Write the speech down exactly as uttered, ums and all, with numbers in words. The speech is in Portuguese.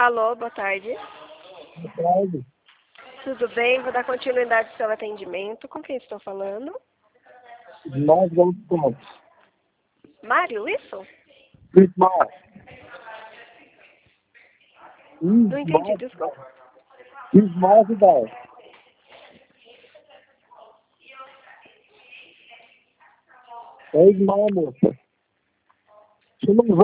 Alô, boa tarde. Boa tarde. Tudo bem? Vou dar continuidade ao seu atendimento. Com quem estou falando? Nós vamos todos. Mário, isso? Ismar. Não entendi, Ismar. desculpa. Ismar Vidal. É Ismar, moça. Você não